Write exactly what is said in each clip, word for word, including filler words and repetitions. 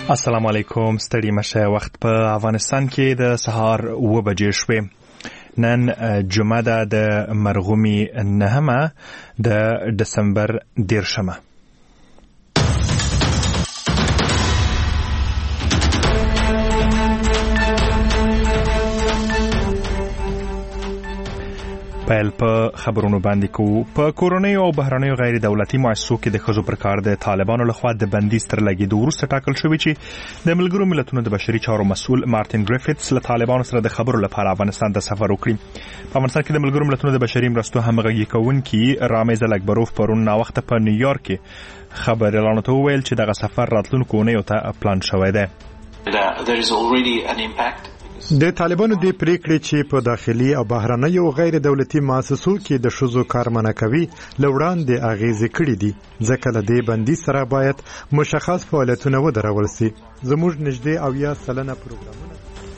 السلام علیکم. ستړي مشه. وخت په افغانستان کې د سهار اوه بجې شوې. نن جمعه ده د مرغومي نهمه د دسمبر دیرشمه. پیل په خبرونو باندې کو. په کورونیو او بهرنیو غیر دولتي مؤسسو کې د ښځو پر کار د طالبانو لخوا د بندیز تر لګېدو وروسته ټاکل شوی چې د ملګرو ملتونو د بشري چارو مسؤل مارټین ګریفټس له طالبانو سره د خبرو لپاره افغانستان ته سفر وکړي. په افغانستان کې د ملګرو ملتونو د بشري مرستو همغږي کوونکي رامز الکبروف پرون ناوخته په نیویارک کې خبريالانو ته وویل چې دغه سفر راتلونکو اونیو ته پلان شوی دی. There is already an impact. د طالبانو د پریکړې چې په داخلي او بهرنیو غیر دولتي مؤسسو کې د شذو کار منع کوي لوړاندې اغیزې کړې دي، ځکه له دې بندي سره باید مشخص فعالیتونه ودرول شي. زموږ نږدې او یا سلنه پروګرامونه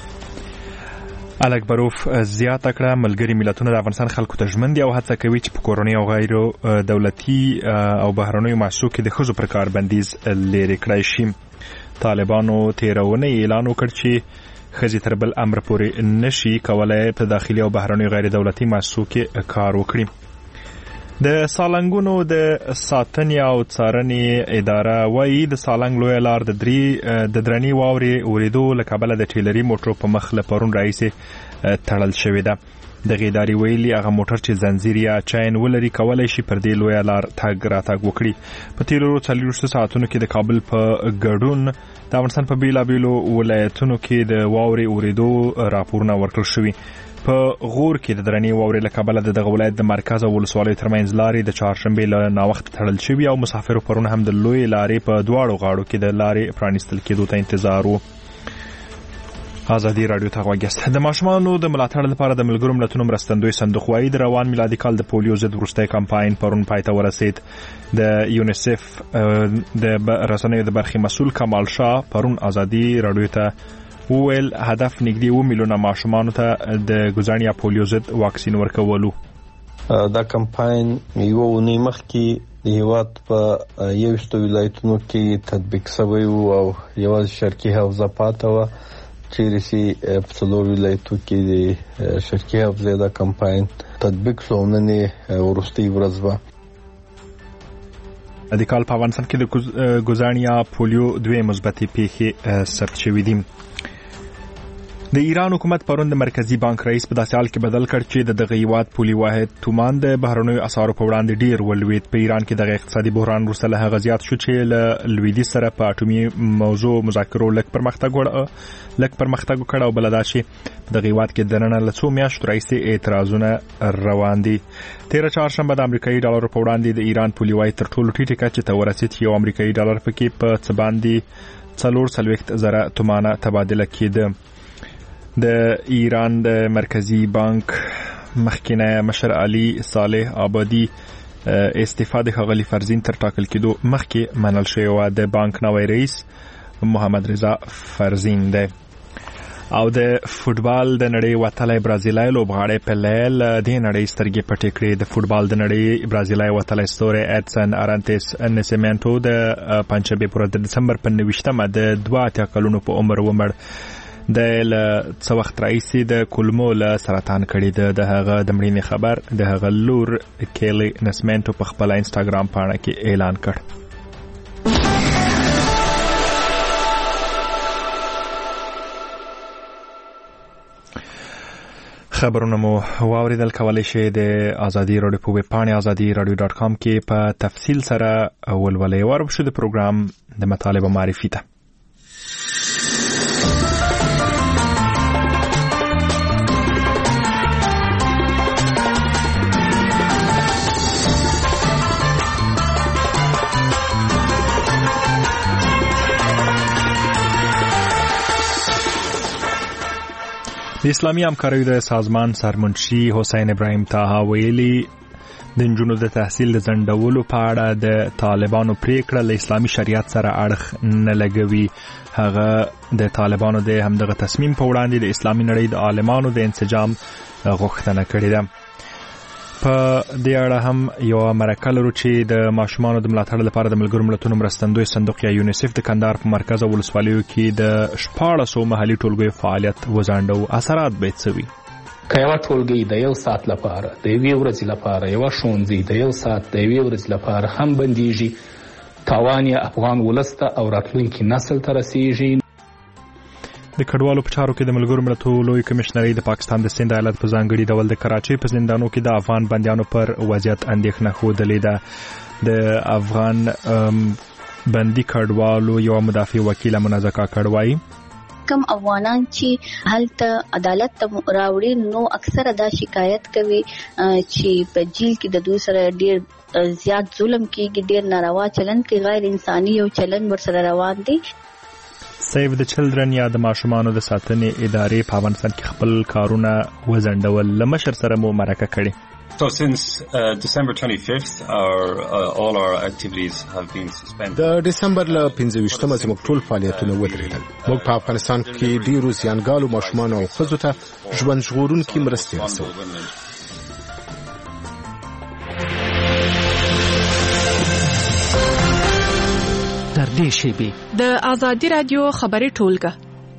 الکبروف زیاته کړه ملګري ملتونه د افغانستان خلکو ته ژمن دي او هڅه کوي چې په کورنۍ او غیر دولتي او بهرنیو مؤسسو کې د ښځو پر کار بندیز لرې کړی شي. طالبانو تیرونه اعلان وکړ چې خزي تر بل امر پورې نشي کولای په داخلي او بهرنیو غیر دولتي مؤسسو کې کار وکړي. د سالنګونو د ساتنې او څارنې اداره وايي د سالنګ لوی لار د درې د درنی واوري اوریدو لکابل د ټیلری موټر په مخ له پرون رئیس تړل شوی ده. د غیداری ویلي هغه موټر چې زنجیر یا چین ولري کولای شي پر دې لوی لار تګ راتګ وکړي. په تیرو څلوېښتو ساعتونو کې د کابل په ګډون د افغانستان په بیلابیلو ولایتونو کې د واوري اوریدو راپورونه ورکړل شوي. په غور کې د درنې واوري له کابل د دغه ولایت د مرکز او ولسوالۍ ترمنځ لارې د چهارشنبې له ناوخت تړل شوي او مسافرو پرون هم د لوی لارې په دواړو غاړو کې د لارې پرانیستل کېدو ته انتظار وو. ازادي رادیو ته غوږیست. د ماشومانو د ملاتړ لپاره د ملګرو ملتونو مرستندوی صندوق وايي د روان میلادي کال د پولیو ضد وروستی کمپاین پرون پای ته ورسید. د یونیسف د رسنیو د برخې مسؤل کمال شاه پرون ازادي رادیو ته وویل هدف نږدې اوه میلیونه ماشومانو ته د ګزانیا پولیو ضد واکسین ورکولو. دا کمپاین یو اونۍ مخکې د هیواد په یوشتو ولایتونو کې تطبیق شوی او یوازې شرقي حوزه پاتې وه چیرې چې په څلورو ولایتو کې د شرقي حوزې دا کمپاین تطبیق شو. نن وروستۍ ورځ وه. د کال په افغانستان کې د ګزانیا پولیو دوه مثبتې پیښې ثبت شوې دي. د ایران حکومت پرون د مرکزی بانک رئیس په داسې حال کې بدل کړ چې د دغه هیواد پولي واحد تومان د بهرنیو اسعارو په وړاندې ډیر ولوید. په ایران کې د اقتصادي بحران وروسته له هغه زیات شو چې له لویدیځ سره په اټومي موضوع مذاکرو لږ پرمختګ وړ لږ پرمختګ وکړ او بل دا چې په دغه هیواد کې د نن له څو میاشتو راهیسې اعتراضونه روان دي. تیره چهارشنبه د امریکایي ډالر په وړاندې د ایران پولي واحد تر ټولو ټیټه کچې ته ورسید چې یو امریکایي ډالر پکې په څه باندې څلور څلوېښت زره تومانه تبادله کېده. د ایران د مرکزی بانک مخکینه مشر علي صالح آبادی استعفا د ښاغلي فرزین تر ټاکل کېدو مخکې منل شوی و. د بانک نوی رئیس محمد رضا فرزین دی. او د فوټبال د نړۍ وتلی برازیلای لوبغاړی پله له دې نړۍ سترګې پټې کړې. د فوټبال د نړۍ برازیلای وتلی ستوری اډسن ارانتس نسیمنټو د پنجشنبې په ورځ د دسمبر په نویشتمه د دوه اتیا کلونو په عمر ومړ. د له څه وخت راهیسې د کولمو له سرطان کړي ده. د هغه د مړینې خبر د هغه لور کیلی نسمنټو په خپل انسټاګرام پاڼه کې اعلان کړ. خبرونه مو واوریدل. کولی شئ د ازادي رادیو په ویب پاڼې ازادي رادیو ډاټ کام کې په تفصیل سره ولولئ. ورشو د پروګرام د مطالب معرفي ته. د اسلامي همکاریو د سازمان سرمنشي حسین ابراهیم طاها ویلي د نجونو د تحصیل د ځنډولو په اړه د طالبانو پریکړه له اسلامي شریعت سره اړخ نه لګوي. هغه د طالبانو د همدغه تصمیم په وړاندې د اسلامي نړۍ د عالمانو د انسجام غوښتنه کړې ده. په دې اړه هم یو مرکه لرو چې د ماشومانو د ملاتړ لپاره د ملګرو ملتونو مرستندوی صندوق یا یونیسف د کندهار په مرکز او ولسوالیو کې د شپاړسو محلي ټولګیو فعالیت وځنډو. اثرات به څه وي؟ که یو ټولګی د یو ساعت لپاره د یوې ورځې لپاره یو ښوونځی د یو ساعت د یوې ورځې لپاره هم بندیږي، تاوان یې افغان ولس ته او راتلونکي نسل ته رسیږي. د کډوالو په چارو کې د ملګرو ملتونو لوی کمشنري د پاکستان د سند ایالت په ځانګړي ډول د کراچۍ په زندانونو کې د افغان بندیانو پر وضعیت اندېښنه ښودلې ده. د افغان بندي کډوالو یو مدافع وکیل منازع کاکړ وایي کم افغانان چې هلته عدالت ته راوړي نو اکثره دا شکایت کوي چې په جیل کې د دوی سره ډیر زیات ظلم کیږي، ډیر ناروا چلند کوي، غیر انساني یو چلند ورسره روان دی. سیو د چلډرن یا د ماشومانو د ساتنې ادارې په افغانستان کې خپل کارونه وځنډول. له مشر سره مو مرکه کړې. So since uh, December twenty-fifth, our uh, all our activities have been suspended. د دسمبر ل پنځه ویشتمه زموږ ټول فعالیتونه ودرېدل. موږ په افغانستان کې ډیرو زیانګالو ماشومانو او ښځو ته ژوند ژغورونکي مرستې رسوو. در دې شیبې د آزادي رادیو خبري ټولګه.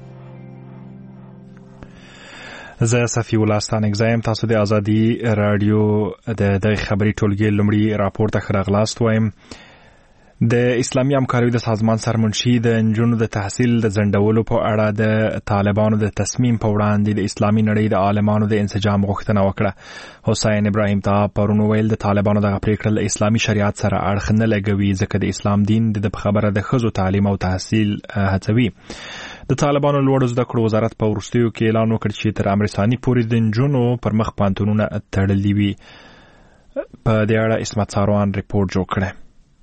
زه صفی الله ستانک زایم. تاسو د آزادي رادیو د دغه خبري ټولګې لومړی راپور ته راغلاست وایم. د اسلامي همکاریو د سازمان سرمنشي د نجونو د تحصیل د ځنډولو په اړه د طالبانو د تصمیم په وړاندې د اسلامي نړۍ د عالمانو د انسجام غوښتنه وکړه. حسین ابراهیم طه پرون ویل د طالبانو دغه پریکړه له اسلامي شریعت سره اړخ نه لګوي ځکه د اسلام دین د خبره د ښځو تعلیم او تحصیل هڅوي. د طالبانو لوړو زده کړو وزارت په وروستیو کې اعلان وکړ چې تر امر ثاني پورې د نجونو پر مخ پوهنتونونه تړلي وي. په دې اړه اسمت ساروان ریپورت جوړ کړی.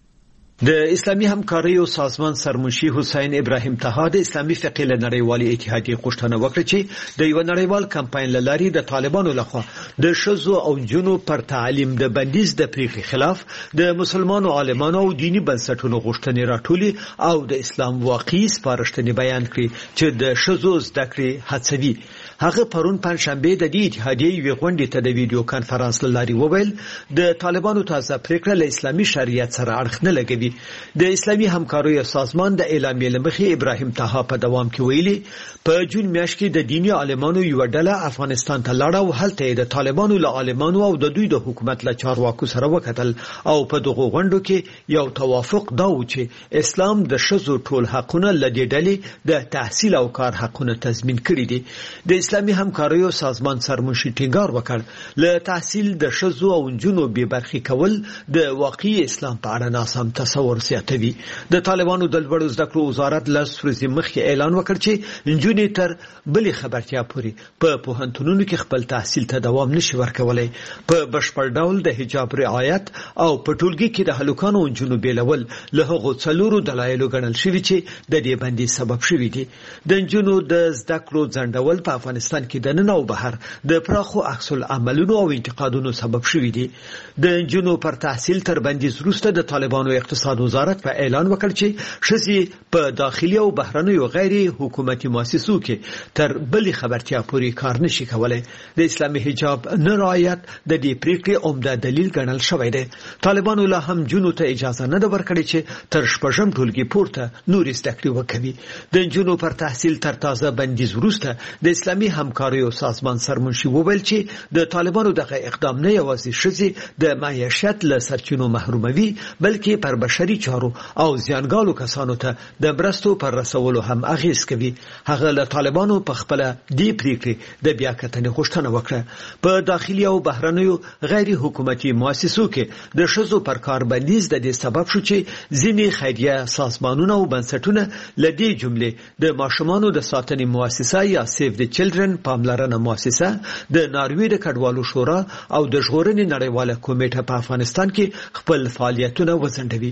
د اسلامي همکاریو سازمان سرمنشي حسین ابراهیم طه د اسلامي فقه له نړیوالې اتحادیې غوښتنه وکړه چې د یو نړیوال کمپاین له لارې د طالبانو لخوا د ښځو او نجونو پر تعلیم د بندیز د پریکړې خلاف د مسلمانو عالمانو او دینی بنسټونو غوښتنې راټولې او د اسلام واقعي سپارښتنې بیان کړي چې د ښځو زده کړې هڅوي. هغه پرون پنځشنبه د دې اتحادیې یو غونډې ته د ویډیو کانفرنس لاري وویل د طالبانو تازه پریکړه له اسلامي شریعت سره اړخ نه لګوي. د اسلامي همکاریو سازمان د اعلامیې لمخې ابراهیم طه په دوام کې ویلي په جون میاشت کې د دینی عالمانو یو ډله افغانستان ته لاړه او هلته د طالبانو له عالمانو او د دوی د حکومت له چارواکو سره وکتل او په دغه غونډو کې یو توافق دا و چې اسلام د ښځو ټول حقونه لدې ډلې د تحصیل او کار حقونه تضمین کړي دي. د اسلامي همکاریو سازمان سرمنشي ټینګار وکړ له تحصیل د ښځو او نجونو بې برخې کول د واقعي اسلام په اړه ناسم تصور زیاتوي. د طالبانو د لوړو زده کړو وزارت لس ورځې مخکې اعلان وکړ چې نجونې تر بلې خبرتیا پورې په پوهنتونونو کې خپل تحصیل ته دوام نشي ورکولای. په بشپړ ډول د حجاب رعایت او په ټولګي کې د هلکانو او نجونو بیلول له هغو څلورو دلایلو ګڼل شوي چې د دې بندیز سبب شوي دي. د نجونو د زده کړو ځنډول په افغانستان کې د نن او بهر د پراخو عکس العملونو او انتقادونو سبب شوي دي. د نجونو پر تحصیل تر بندیز وروسته د طالبانو اقتصاد وزارت په اعلان وکړ چې ښځې په داخلي او بهرنیو غیر حکومتي مؤسسو کې تر بلې خبرتیا پورې کار نشي کولای. د اسلامي حجاب نه رعایت د دې پریکړې عمده دلیل ګڼل شوی دی. طالبانو لا هم جنونو ته اجازه نه ده ورکړې چې تر شپږم ټولګي پورته نور زده کړې وکړي. د نجونو پر تحصیل تر تازه بندیز وروسته د اسلامي همکاریو سازمان سرمنشي وویل چې د طالبانو دغه اقدام نه یوازې ښځې د معیشت له سرچینو محروموي بلکې پر بشري چارو او زیانګالو کسانو ته د مرستو پر رسولو هم اغیز کوي. هغه له طالبانو په خپل دی پریکړې د بیا کتنې غوښتنه وکړه. په داخلي او بهرنیو غیر حکومتي مؤسسو کې د ښځو پر کار بندیز د دې سبب شو چې ځینې خیریه سازمانونه او بنسټونه له دې جملې د ماشومانو د ساتنې مؤسسه یا سیف د چلډرن پاملرنه مؤسسه د ناروې د کډوالو شورا او د ژغورنې نړیواله کمیټه په افغانستان کې خپل فعالیتونه وځنډوي.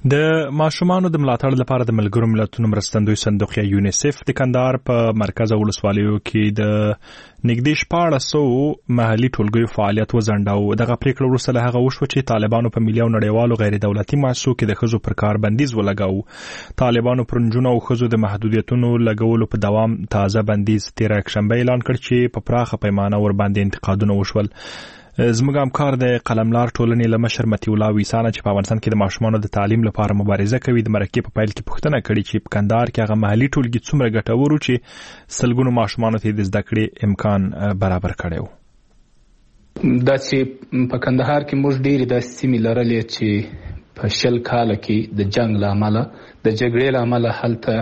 د ماشومانو د ملاتړ لپاره د ملګرو ملتونو مرستندوی صندوق یا یونیسف د کندهار په مرکز او ولسوالیو کې د نږدې شپاړس سوه محلي ټولګیو فعالیت وځنډاوه. دغه پریکړه وروسته له هغه وشوه چې طالبانو په ملي او نړیوالو غیر دولتي مؤسسو کې د ښځو پر کار بندیز ولګاوه. طالبانو پر نجونو او ښځو د محدودیتونو لګولو په دوام تازه بندیز تېره یکشنبه اعلان کړ چې په پراخه پیمانه ورباندې انتقادونه وشول. زموږ همکار د قلملار ټولنې له مشر مطیع الله ویسانه چې په افغانستان کې د ماشومانو د تعلیم لپاره مبارزه کوي د مرکې په پیل کې پوښتنه کړې چې په کندهار کې هغه محلي ټولګي څومره ګټور و چې سلګونو ماشومانو ته د زده کړې امکان برابر کړی و. دا چې په کندهار کې موږ ډېرې داسې سیمې لرلې چې په شل کاله کې د جنګ له امله د جګړې له امله هلته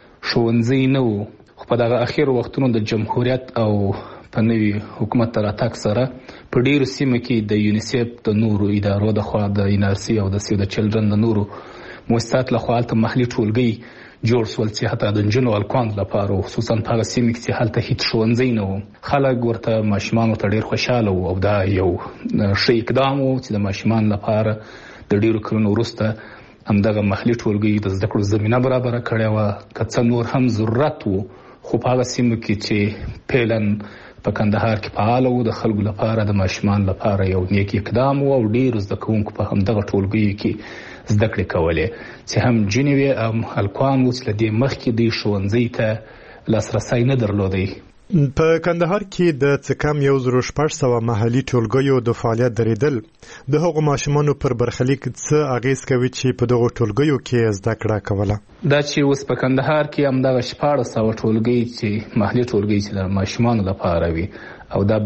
ښوونځي نه وو، خو په دغه اخرو وختونو د جمهوریت او په نوي حکومت تر راتګ سره په ډیرو سیمو کې د یونیسف د نورو ادارو د خوا د ان ار سی او د سیو د چلډرن د نورو مؤسسات له خوا هلته محلي ټولګي جوړ شول چې حتی د نجونو هلکانو لپاره خصوصا په هغه سیمې کې چې هلته هیڅ ښوونځی نه و، خلک ورته ماشومانو ته ډېر خوشحاله وو او دا یو ښه اقدام و چې د ماشومانو لپاره د ډېرو کلونو وروسته همدغه محلي ټولګي د زده کړو زمینه برابره کړې وه. که څه نور هم ضرورت و، خو په هغه سیمو کې چې فعلا په کندهار کې فعال وو د خلکو لپاره د ماشومان لپاره یو نیک اقدام و او ډېرو زده کوونکو په همدغه ټولګیو کې زده کړې کولې چې هم جنې وې هم هلکان وو چې له دې مخکې دوی ښوونځي ته لاسرسی نه درلودی. په کندهار کې د څه کم یو زرو شپږ سوه محلي ټولګیو د فعالیت درېدل د هغو ماشومانو پر برخلیک څه اغېز کوي چې په دغو ټولګیو کې زده کړه کوله؟ دا چې اوس په کندهار کې همدغه شپاړس سوه ټولګي چې محلي ټولګي چې د ماشومانو لپاره وي او دا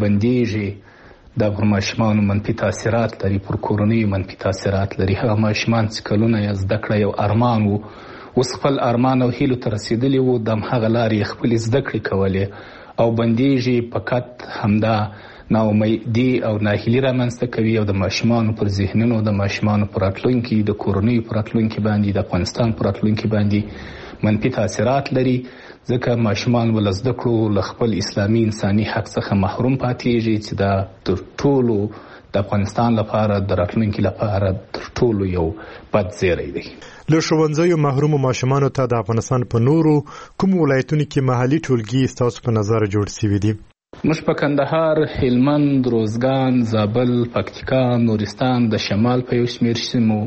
بندیږي، دا پر ماشومانو منفي تاثیرات لري، پر کورنیو منفي تاثیرات لري. هغه ماشومان چې کلونه یې زده کړه یو ارمان وو، اوس خپل ارمان او هیلو ته رسېدلي وو، د همهغه لارې خپلې زده کړې کولې او بندیږي. فقط همدا ناامیدي او ناهیلي رامنځته کوي او د ماشومانو پر ذهنونو، د ماشومانو پر راتلونکي، د کورنیو پر راتلونکي باندې، د افغانستان پر راتلونکي باندې منفي تاثیرات لري. ځکه ماشومان ول زده کړو له خپل اسلامي انساني حق څخه محروم پاتېږي چې دا تر ټولو د افغانستان لپاره د راتلونکي لپاره تر ټولو یو بد زیری دی. له ښوونځیو محرومو ماشومانو ته د افغانستان په نورو کوم ولایتونو کې محلي ټولګي ستاسو په نظر جوړ شوي دي؟ موږ په کندهار، هلمند، روزګان، زابل، پکتیکا، نورستان، د شمال په یو شمېر سیمو،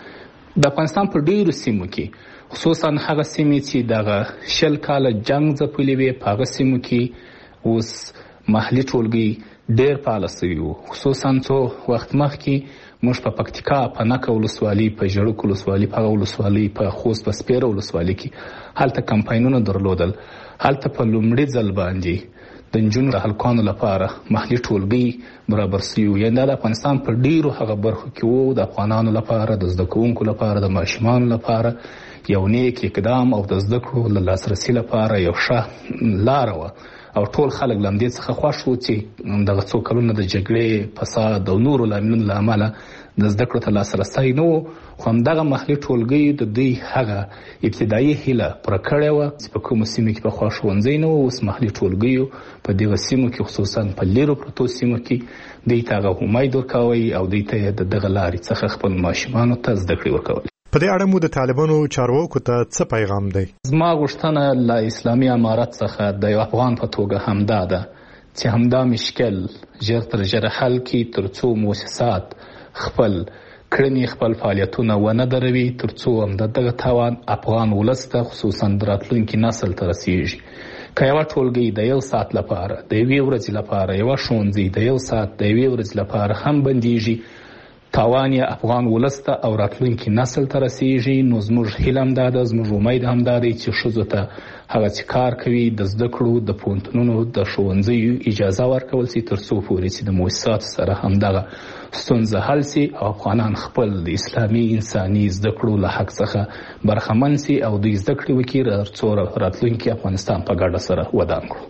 د افغانستان په ډېرو سیمو کې، خصوصا هغه سیمې چې دغه شل کاله جنګ ځپلې وې، په هغه سیمو کې اوس محلي ټولګي ډېر فعاله سوي وو. خصوصا څو وخت مخکې موږ په پکتیکا، په نکه ولسوالي، په ژړک ولسوالي، په هغه ولسوالي، په خوست، په سپیره ولسوالي کې هلته کمپاینونه درلودل. هلته په لومړي ځل باندې د نجونو د هلکانو لپاره محلي ټولګي برابر سوي وو. یعنې دا د افغانستان په ډېرو هغه برخو کې وو، د افغانانو لپاره، د زده کوونکو لپاره، د ماشومانو لپاره یو نیک اقدام او د زده کړو له لاسرسي لپاره یو ښه لاره وه او ټول خلک له همدې څخه خوښ وو چې دغه څو کلونه د جګړې، فساد او نورو لاملونو له امله د زده کړو ته لاسرسی نه و، خو همدغه محلي ټولګي د دوی هغه ابتدایي هیله پوره کړې وه چې په کومو سیمو کې پخوا ښوونځی نه و. اوس محلي ټولګیو په دغه سیمو کې، خصوصا په لیرو پرتو سیمو کې، دوی ته هغه امید ورکوئ او دوی ته د دغه لارې څخه خپل ماشومانو ته زده کړې ورکول. په دې اړه مو د طالبانو چارواکو ته څه پیغام دی؟ زما غوښتنه له اسلامي امارت څخه د یو افغان په توګه همدا ده چې همدا مشکل ژر تر ژره حل کړي، تر څو مؤسسات خپل کړنې، خپل فعالیتونه ونه دروي، تر څو همدغه تاوان افغان ولس ته، خصوصا د راتلونکي نسل ته رسیږي. که یوه ټولګي د یو ساعت لپاره، د یوې ورځې لپاره، یوه ښوونځي د یو ساعت، د یوې ورځې لپاره هم بندیږي، تاوان یې افغان ولس ته او راتلونکي نسل ته رسیږي. نو زموږ هیله همدا ده، زموږ امید همدا دی چې ښځو ته هغه چې کار کوي د زده کړو، د پوهنتونونو، د ښوونځیو اجازه ورکول شي، تر څو پورې چې د مؤسساتو سره همدغه ستونزه حل شي او افغانان خپل د اسلامي انساني زده کړو له حق څخه برخمن شي او دوی زده کړې وکړي، تر څو راتلونکي افغانستان په ګډه سره ودان کړو.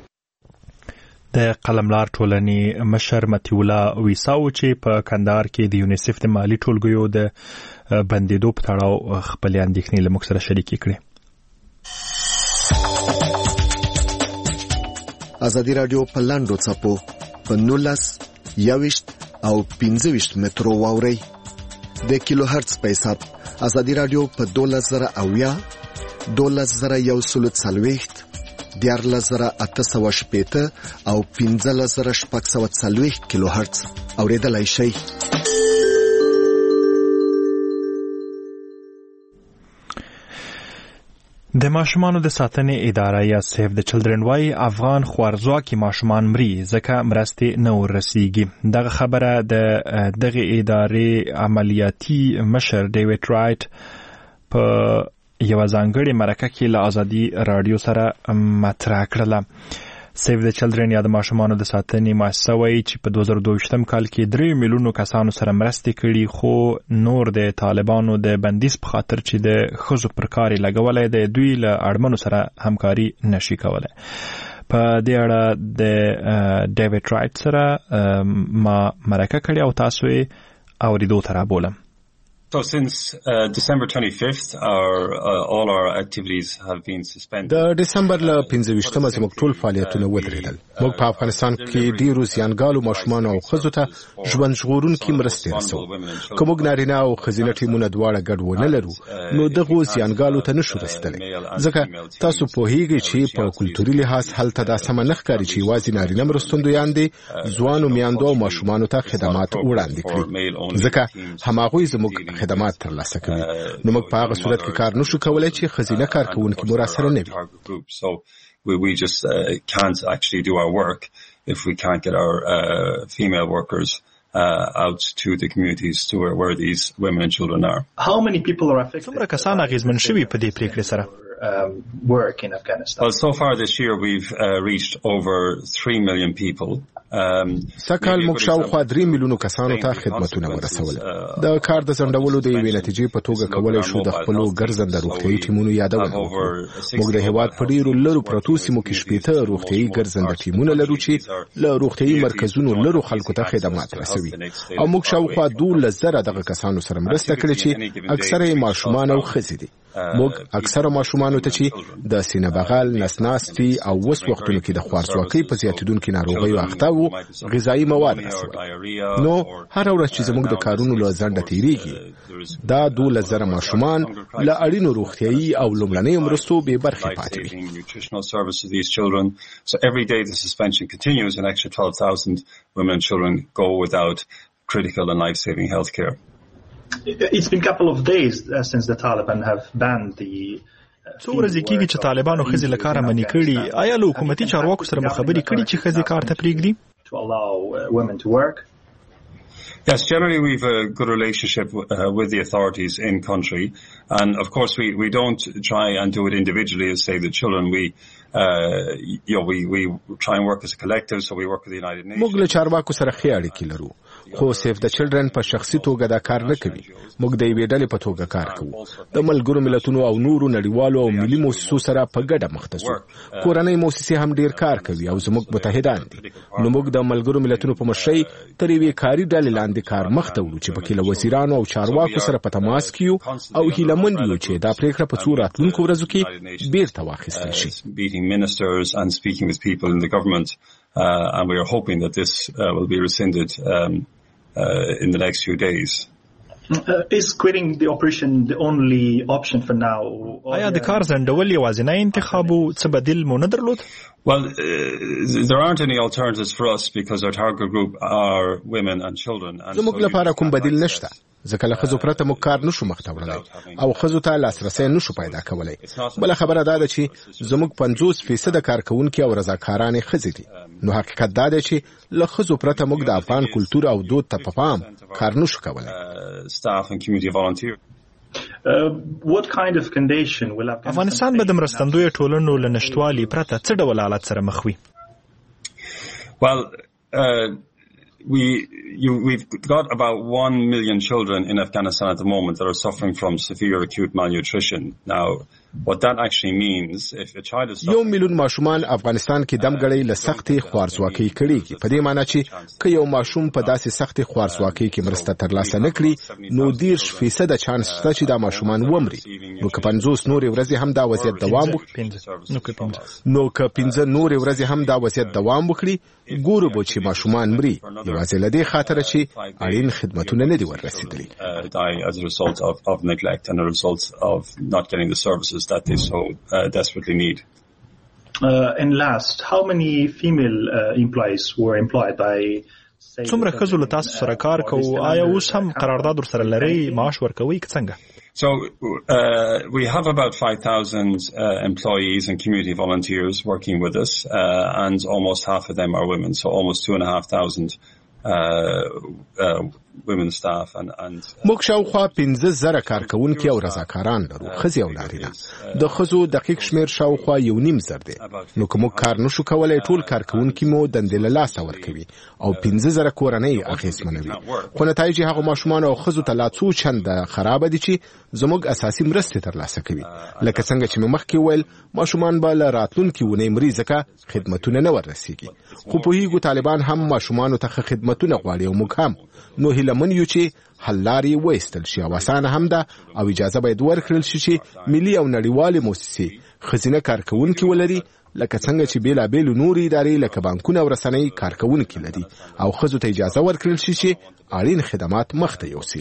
د قلملار ټولنې مشر مطیع الله ویساو چې په کندهار کې د یونیسف د مالي ټولګیو د بندېدو په تړاو خپلې اندېښنې له موږ سره شریکې کړې. ازادي راډیو په لاندو څپو په نولس، یوویشت او پنځه ویشت مترو واورئ. د کیلو هرتز په حساب. ازادي رادیو په دولس زره اویا، دولس زره یو سلو څلوېښت، دیارلس زره اته سوه شپېته او پنځلس زره شپږ سوه څلوېښت کیلو هرتز اورېدلای شئ. د ماشومانو د ساتنې اداره یا سیف د چلډرن وايي افغان خوارځواکي ماشومان مري ځکه مرستې نه ورسیږي. دغه خبره د دغه ادارې عملیاتي مشر ډیوډ رایټ په یو ځانګړي مرکه کې له ازادي رادیو سره مطرح کړله. سیف د چلډرن یا د ماشومانو د ساتنې مؤسسه وایي چې په دوه زره دوه کال کې درې میلیونو کسانو سره مرستې کړي، خو نور د طالبانو د بندیز په خاطر چې د ښځو پر کار یې لګولی دی دوی له اړمنو سره همکاري نشي کولی. په دې اړه د ډیوډ رایټ سره ما مرکه کړې او تاسو یې اورېدو ته رابولم. So since uh, December twenty-fifth, our uh, all our activities have been suspended. د دسمبر له پنځه ویشتمه زموږ ټول فعالیتونه ودرېدل. موږ په افغانستان کې ډیرو زیانګالو ماشومان او ښځو ته ژوند ژغورونکي مرستې رسوو. که موږ نارینه او ښځینه ټیمونه دواړه ګډ ونه لرو نو دغو زیانګالو ته نشو رسېدلی، ځکه تاسو پوهیږئ چې په کلتوري لحاظ هلته دا سمه نه ښکاري چې یوازې نارینه مرستندویان دي ځوانو میندو او ماشومانو ته خدمات وړاندې کړي، ځکه هماغوی زموږ خدمات ترلاسه کوي. نو موږ په هغه صورت کې کار نشو کولی چې ښځینه کارکوونکي مو راسره نه وي. We, we just uh, can't actually do our work if we can't get our uh, female workers uh, out to the communities to where, where these women and children are. How many people are affected? څومره کسان اغیزمن شوي په دې پریکړې سره؟ Um, work in Afghanistan. Well, so far this year we've uh, reached over three million people. سکهال موږ شاوخوا درې میلیونو کسانو ته خدمتونه ورسول. د کار د ځنډولو د یوې نتیجې په توګه کولی شو د خپلو ګرځنده روغتیایي ټیمونو یادونه وکړو. موږ د هېواد په ډېرو لرو پرتو سیمو کې شپېته روغتیایي ګرځنده ټیمونه لرو چې له روغتیایي مرکزونو لرو خلکو ته خدمات رسوي او موږ شاوخوا دولس زره دغه کسانو سره مرسته کړې چې اکثره یې ماشومان او ښځې دي. موږ اکثره ماشومانو ته چې د سینه بغل، نسناستي او وس وختونو کې د خوارځواکۍ په زیاتېدونکو ناروغیو اخته وو غذایي مواد رسول. نو هر ورځ چې زموږ د کارونو له ځنډه تېرېږي دا دولس زره ماشومان له اړینو روغتیایي او لومړنیو مرستو بې برخې پاتې وي. So every day the suspension continues, an extra twelve thousand women and children go without critical and life-saving health care. It's been a couple of days uh, since the Taliban have banned the څو ورځې کېږي چې طالبانو ښځې له کاره منې کړي. آیا له حکومتي چارواکو سره مو خبرې کړي چې ښځې کار ته پرېږدي؟ To allow uh, women to work. Yes, generally we've a good relationship uh, with the authorities in country, and of course we, we don't try and do it individually as say the children. We uh, you know we we try and work as a collective, so we work with the United Nations. موږ له چارواکو سره ښې اړیکې لرو، خو سیف د چلډرن په شخصي توګه دا کار نه کوي. موږ د یوې ډلې په توګه کار کوو. د ملګرو ملتونو او نورو نړیوالو او ملي مؤسسو سره په ګډه مخ ته ځو. کورنۍ مؤسسې هم ډیر کار کوي او زموږ متحدان دي. نو موږ د ملګرو ملتونو په مشرۍ تر یوې کاري ډلې لاندې کار مخ ته وړو چې پکې له وزیرانو او چارواکو سره په تماس کې یو او هیلهمند یو چې دا پریکړه په څو راتلونکو ورځو کې بیرته واخیستل شي. And speaking with people in the government, uh, and we are hoping that this uh, will be rescinded um, uh, in the next few days. Uh, is quitting the operation the only option for now? آیا د کار ځنډول یوازینی انتخاب و څه بدیل مو نه درلود؟ Well, uh, there aren't any alternatives for us because our target group are women and children. زموږ لپاره کوم بدیل نشته ځکه له ښځو پرته موږ کار نشو مخ ته وړلی او ښځو ته لاسرسی نشو پیدا کولی. بله خبره دا ده چې زموږ پنځوس فیصده کارکوونکي او رضاکارانې ښځې دي. نو حقیقت دا دی چې له ښځو پرته موږ د افغان کلتور او دود ته په پام کار نشو کولی. افغانستان به د مرستندویه ټولنو له نشتوالي پرته څه ډول حالت سره مخ وي؟ Well, uh, we you, we've got about one million children in Afghanistan at the moment that are suffering from severe acute malnutrition. Now, what that actually means if a child is یو میلیون ماشومان افغانستان کې دمګړی له سختي خوارزواکۍ کړيږي. په دې معنی چې که یو ماشوم په داسې سختي خوارزواکۍ کې مرسته ترلاسه نه کړي نو دیرش فیصد چانس شته چې دا ماشومان ومري. نو که پنځوس نورې ورځې هم دا وضعیت دوام وکړي نو که پنځه نورې ورځې هم دا وضعیت دوام وکړي ګورو به چې ماشومان مري یوازې له دې خاطره چې اړین خدمتونه نه دي وررسېدلي. as a result of, of neglect and a result of not getting the services that they so uh, desperately need. Uh, and last, how many female uh, employees were employed by څومره ښځو له تاسو سره کار کوو؟ آیا اوس هم قرارداد ورسره لرئ؟ معاش ورکوئ که څنګه؟ So uh, we have about five thousand uh, employees and community volunteers working with us, uh, and almost half of them are women, so almost two and a half thousand uh, uh, women staff and and موږ شاوخوا پنځه زره کارکونکي او رضاکاران لرو، ښځې او نارینه. د ښځو دقیق شمیر شاوخوا یو نیم زر دی. نو که موږ کار نشو کولی ټول کارکونکي مو دندې له لاسه ورکوي او پنځه زره کورنۍ اغېزمنوي. خو نتایج هغو ماشومانو او ښځو ته لا څو چنده خرابه دي چې زموږ اساسي مرستې ترلاسه کوي. لکه څنګه چې مې مخکې وویل ماشومان به له راتلونکي اونۍ مري ځکه خدمتونه نه وررسېږي. خو پوهېږو طالبان هم ماشومانو ته ښه خدمتونه غواړي او موږ هم. نو هیلهمن یو چې حل لارې وایستل شي او اسانه هم ده او اجازه باید ورکړل شي چې ملي او نړیوالې موسسې ښځینه کارکوونکي ولري لکه څنګه چې بېلابېلو نورې ادارې لکه بانکونه او رسنۍ کارکوونکي لري او ښځو ته اجازه ورکړل شي چې اړین خدمات مخته یوسي.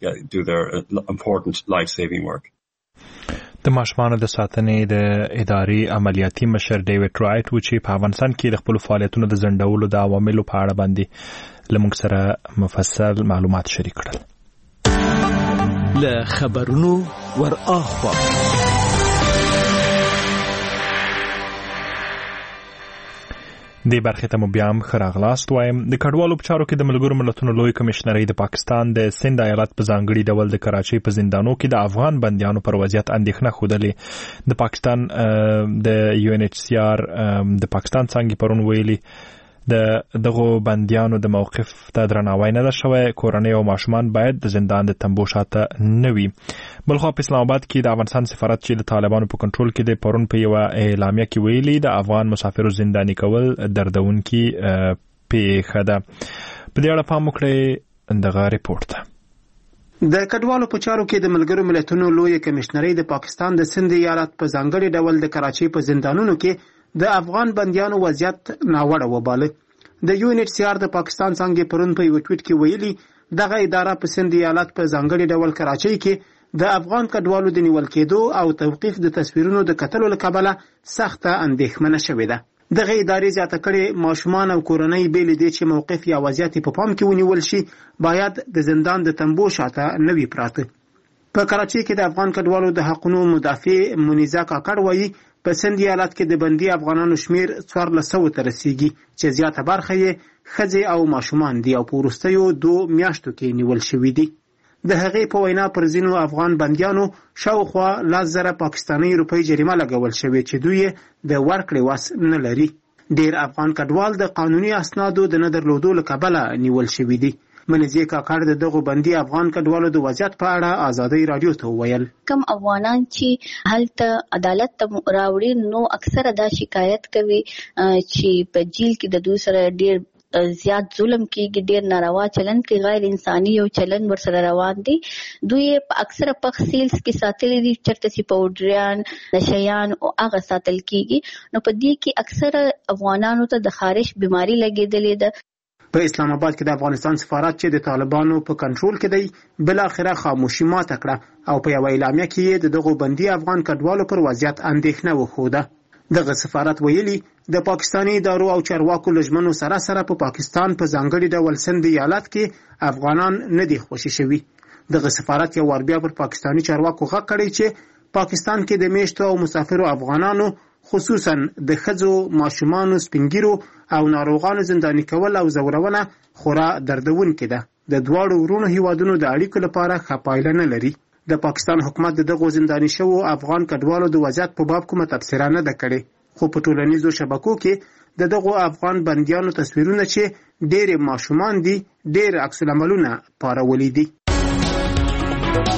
د ماشومانو د ساتنې د ادارې عملیاتي مشر ډیوډ رایټ و چې په افغانستان کې د خپل فعالیتونو د ځنډولو د عواملو په اړه باندې لمونږ سره مفصل معلومات شریک کړل. له خبرونو ور اخوا د برخې ته مو بیا هم ښه راغلاست وایم. د کډوالو په چارو کې د ملګرو ملتونو لوی کمشنرۍ د پاکستان د سند ایالت په ځانګړي ډول د کراچۍ په زندانو کې د افغان بندیانو پر وضعیت اندېښنه ښودلې. د پاکستان د یو ان ایچ سی آر د پاکستان څانګې پرون ویلي د دغو بندیانو د موقف ته درناوی نه ده شوی. کورنۍ او ماشومان باید د زندان د تنبو شاته نه وي. بلخوا په اسلام آباد کې د افغانستان سفارت چې د طالبانو په کنټرول کې د پرون په یوه اعلامیه کې ویلي د افغان مسافرو زنداني کول دردونکي پیښه ده. په دې اړه پام وکړئ دغه ریپورت ته. د کډوالو په چارو کې د ملګرو ملتونو لوی کمشنرۍ د پاکستان د سند ایالت په ځانګړي ډول د کراچۍ په زندانونو کې د افغان بندیانو وضعیت ناوړه وباله. د یو ان ایچ سی آر د پاکستان څنګه پرون په یو ټویټ کې ویلي دغه اداره په سند ایالت په ځانګړي ډول کراچۍ کې د افغان کډوالو د نیول کېدو او توقیف د تصویرونو د کتلو له کبله سخته اندېښمنه شوې ده. دغه ادارې زیاته کړې ماشومان او کورنۍ بېلې دې چې موقف یا وضعیت په پام کې ونیول شي باید د زندان د تنبو شاته نه وي پراته. په کراچۍ کې د افغان کډوالو د حقونو مدافع منیزه کاکړ وایي په سند ایالت کې د بندي افغانانو شمیر څوارلس سوو ته رسیږي چې زیاته برخه یې ښځې او ماشومان دي او په وروستیو دوو میاشتو کې نیول شوي دي. د هغې په وینا پر ځینو افغان بندیانو شاوخوا لس زره پاکستاني روپۍ جریمه لګول شوې چې دوی د ورکړې وس نه لري. ډېر افغان کډوال د قانوني اسنادو د نه درلودو له کبله نیول شوي دي. منیزه کاکړ د دغو بندي افغان کډوالو د وضعیت په اړه آزادۍ رادیو ته وویل. کم افغانان چې هلته عدالت ته راوړي نو اکثره دا شکایت کوي چې په جیل کې د دوی سره ډېر زیات ظلم کیږي، ډېر ناروا چلند کوي، غیر انساني یو چلند ورسره روان دي. دوی اکثره په سیلز کې ساتلي دي چرته چې پاوډریان نشیان او هغه ساتل کیږي. نو په دې کې اکثره افغانانو ته د خارش بیماری لګېدلې ده. په اسلام آباد کې د افغانستان سفارت چې د طالبانو په کنټرول کې دی بل اخره خاموشي ماته کړه او په یو اعلامیه کې د دغو بندي افغان کډوالو پر وضعیت اندېښنه وښوده. دغه سفارت ویلي د پاکستاني ادارو او چارواکو لجمنو سره سره په پاکستان په ځانګړي ډول سند ایالت کې افغانان نه دي خوشي شوي. دغه سفارت یو وار بیا پر پاکستاني چارواکو غږ کړی چې پاکستان کې د میشتو او مسافرو افغانانو خصوصا د ښځو، ماشومانو، سپینګیرو او ناروغانو زنداني کول او ځورونه خورا دردونکې ده. د دواړو ورونو هیوادونو د اړیکو لپاره ښه پایله نه لري. د پاکستان حکومت د دغو زنداني شوو افغان کډوالو د وضعیت په باب کومه تبصره نه ده کړې، خو په ټولنیزو شبکو کې د دغو افغان بندیانو تصویرونه چې ډېر ماشومان دي ډېر عکس العملونه پارولي دي.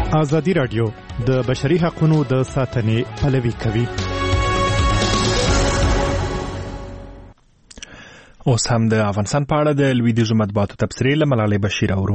ازادي رادیو د بشري حقوقو د ساتنې پلوي کوي. اوس هم د افغانستان په اړه د لویدیځو مطبوعاتو تبصرې له ملالۍ بشیر اورو.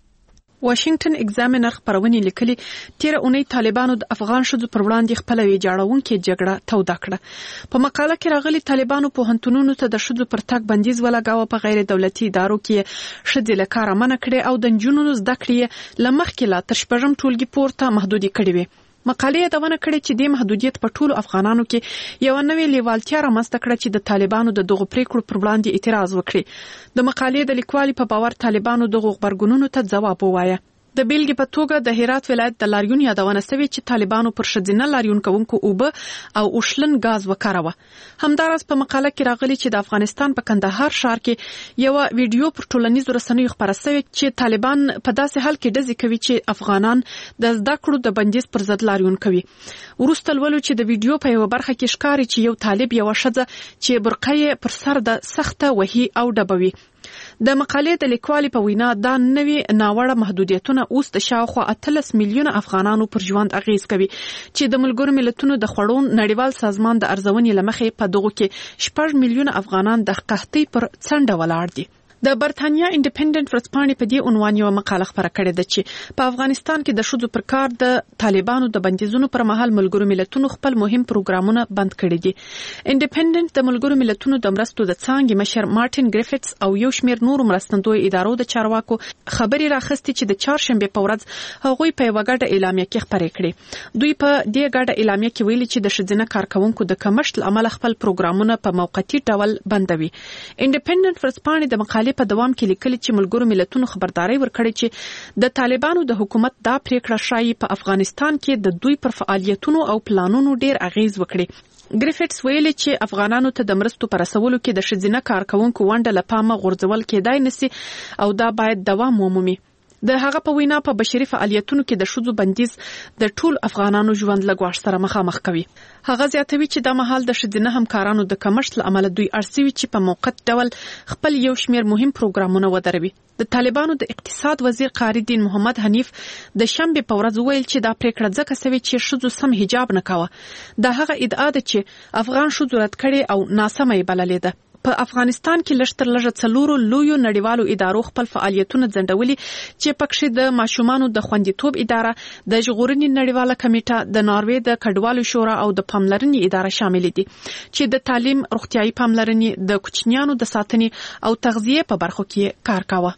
واشنگټن ایگزامینر خبرونه لیکلي تیر اونۍ طالبانو د افغان شذو پر وړاندې خپل ویجاړونکې جګړه توده کړه. په مقاله کې راغلي طالبانو په هنتونونو ته د شذو پر تګ بندیز ولګاوه، په غیر دولتي ادارو کې شذې له کاره منع کړې او د نجونو زده کړې له مخکې لا تر شپږم ټولګي پورته محدودې کړې وې. مقالې یادونه کړې چې د محدودیت په ټولو افغانانو کې یو نوې لیوالتیا رامنځته کړه چې د طالبانو د دغو پریکړو پر وړاندې اعتراض وکړي. د مقالې د لیکوالې په باور طالبانو دغو غبرګونونو ته ځواب ووایه. د بیلګې په توګه د هرات ولایت د لاریون یادونه شوې چې طالبانو پر ښځینه لاریون کوونکو اوبه او اوشلن غاز وکاروه. همداراز په مقاله کې راغلي چې د افغانستان په کندهار ښار کې یو ویډیو پر ټولنیزو رسنیو خپره شوې چې طالبان په داسې حال کې ډزې کوي چې افغانان د زده کړو د بندیز پر ضد لاریون کوي. وروسته لولو چې د ویډیو په یو برخه کې ښکاري چې یو طالب یو ښځه چې برقه پر سر د سخته وهي او ډبوي. د مقالې د لیکوالې په وینا دا نوې ناوړه محدودیتونه اوس د شاوخوا اتلس میلیونه افغانانو پر ژوند اغیز کوي چې د ملګرو ملتونو د خوړون نړیوال سازمان د ارزونې لمخې په دغه کې شپږ میلیونه افغانان د قحطۍ پر څنډه ولاړ دي. د برتانیا انډیپندنت ورځپاڼې په دې عنوان یو مقاله خپره کړې ده چې په افغانستان کې د ښځو پر کار د طالبانو د بندیزونو پر مهال ملګرو ملتونو خپل مهم پروګرامونه بند کړي دي. انډیپندنت د ملګرو ملتونو د مرستو د څانګې مشر مارټین ګریفټس او یو شمېر نورو مرستندوی ادارو د چارواکو خبري راخستې چې د چهارشنبه په ورځ هغوی په یوه ګډه اعلامیه کې خپرې کړې. دوی په دې ګډه اعلامیه کې ویلي چې د ښځینه کارکونکو د کمښت له امله خپل پروګرامونه په موقتي ډول بندوي. انډیپندنت ورځپاڼې د مقالې په دوام کې لیکلي چې ملګرو ملتونو خبرداري ورکړې چې د طالبانو د حکومت دا پریکړه شایي په افغانستان کې د دوی پر فعالیتونو او پلانونو ډیر اغیز وکړي. ګریفټس ویلي چې افغانانو ته د مرستو پر رسولو کې د ښځینه کارکونکو ونډه له پامه غورځول کېدای نشي او دا باید دوام ومومي. د هغه په وینا په بشري فعالیتونو کې د ښځو بندیز د ټول افغانانو ژوند له ګواښ سره مخامخ کوي. هغه زیاتوي چې دا مهال د ښځینه همکارانو د کمښت له امله دوی ارزوي چې په موقت ډول خپل یو شمېر مهم پروګرامونه ودروي. د طالبانو د اقتصاد وزیر قاری دین محمد حنیف د شنبه په ورځ ویل چې دا پریکړه ځکه شوې چې ښځو سم حجاب نه کاوه. دا هغه ادعا ده چې افغان ښځو رد کړي او ناسمه یې بللې ده. په افغانستان کې لږ تر لږه څلورو لویو نړیوالو ادارو خپل فعالیتونه ځنډولي چې پکښې د ماشومانو د خوندیتوب اداره، د ژغورنې نړیواله کمیټه، د ناروې د کډوالو شورا او د پاملرنې اداره شامل دي چې د تعلیم، روغتیايي پاملرنې، د کوچنیانو د ساتنې او تغذیې په برخو کې کار کاوه.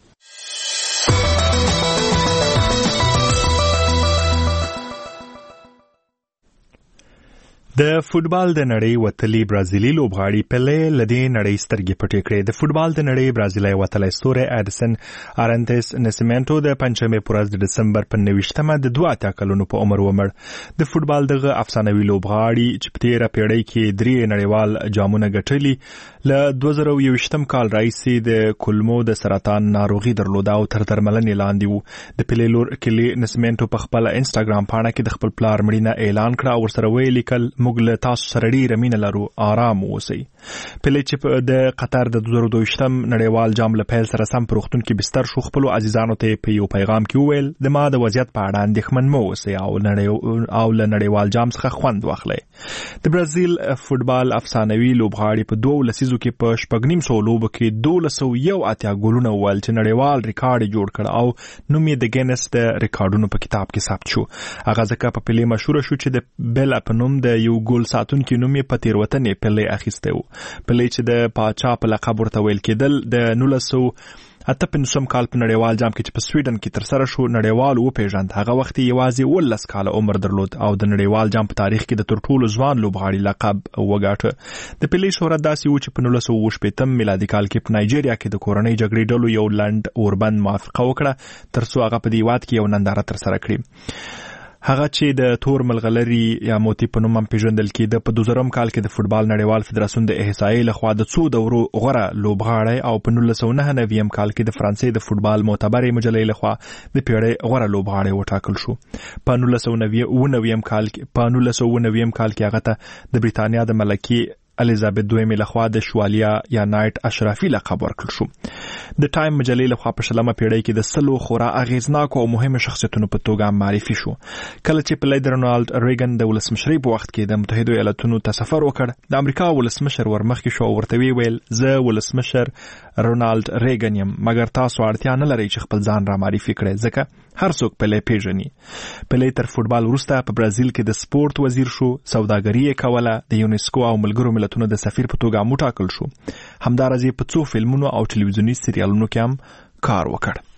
د فوتبال د نړۍ وتلي برازیلي لوبغاړي پله لدی نړۍ سترګې پټې کړې. د فوتبال د نړۍ برازیلي وتلی ستوری اډسن ارانتس نسیمنټو د پنځمې په ورځ د دسمبر په نویشتمه د دوه اتیا کلونو په عمر ومړ. د فوتبال دغه افسانوي لوبغاړي چې په تیره پیړۍ کې درې نړیوال جامونه ګټلي له دوه زره یوویشتم کال راهیسې د کولمو د سرطان ناروغي درلوده او تر درملنې لاندې و. د پلې لور کلی نسیمنټو په خپل انسټاګرام پاڼه کې د خپل پلار مړینه اعلان کړه او ورسره ویې لیکل موږ له تاسو سره ډېره مینه لرو، آرام اوسئ. پلې چې د قطر د دوه زره دویشتم نړیوال جام له پیل سره سم په روغتون کې بستر شو، خپلو عزیزانو ته په یو پیغام کې وویل د ما د وضعیت په اړه اندېښمن مه اوسئ او له نړیوال جام څخه خوند واخلئ. د برازیل فوتبال افسانوي لوبغاړي په دوه لسیزو کې په شپږ نیم سوه لوبو کې دولس سوه یو اتیا ګولونه وویل چې نړیوال ریکارډ یې جوړ کړ او نوم یې د ګینس د ریکارډونو په کتاب کې ثبت شو. هغه ځکه په پلې مشهوره شو چې د بیل په نوم د یو ګول ساتونکي نوم یې په تېروتنې پلې اخیستی و. پلې چې د پاچا په لقب ورته ویل کېدل د نولس سوه اته پنځوسم کال په نړیوال جام کې چې په سویډن کې ترسره شو نړیوال وپېژند. هغه وخت یې یوازې اوولس کاله عمر درلود او د نړیوال جام په تاریخ کې د تر ټولو ځوان لوبغاړي لقب وګاټه. د پلې شهرت داسې و چې په نولس سوه اووه شپېتم میلادي کال کې په نایجیریا کې د کورنۍ جګړې ډلو یو لنډ اوربند موافقه وکړه تر څو هغه په دې هېواد کې یو ننداره ترسره کړي. هغه چې د تور ملغلري یا موتی په نوم هم پیژندل کېده په دوه زرم کال کې د فوتبال نړیوال فدراسیون د احصایې لخوا د څو دورو غوره لوبغاړی او په نولس سوه نهه نویم کال کې د فرانسې د فوتبال معتبرې مجلې لخوا د پیړۍ غوره لوبغاړی وټاکل شو. په نولس سوه اوه نویم کال کې په نولس سوه اوه نویم کال کې هغه ته د بریتانیا د ملکې الیزابت دویمې لخوا د شوالیا یا نایټ اشرافي لقب ورکړل شو. د ټایم مجلې لخوا په شلمه پیړۍ کې د سلو خورا اغیزناکو او مهمو شخصیتونو په توګه معرفي شو. کله چې په لید رونالد ریګن د ولسمشرۍ په وخت کې د متحده ایالاتونو ته سفر وکړ، د امریکا ولسمشر ورمخکې شو او ورته ویل زه ولسمشر رونالد ریګن یم، مګر تاسو اړتیا نه لرئ چې خپل ځان را معرفي کړئ ځکه هر څوک پلی پیژني. پلی تر فوټبال وروسته په برازیل کې د سپورت وزیر شو، سوداګري یې کوله، د یونیسکو او ملګرو ملتونو د سفیر په توګه هم وټاکل شو. همداراز یې په څو فلمونو او ټلویزیوني سریالونو کې هم کار وکړ.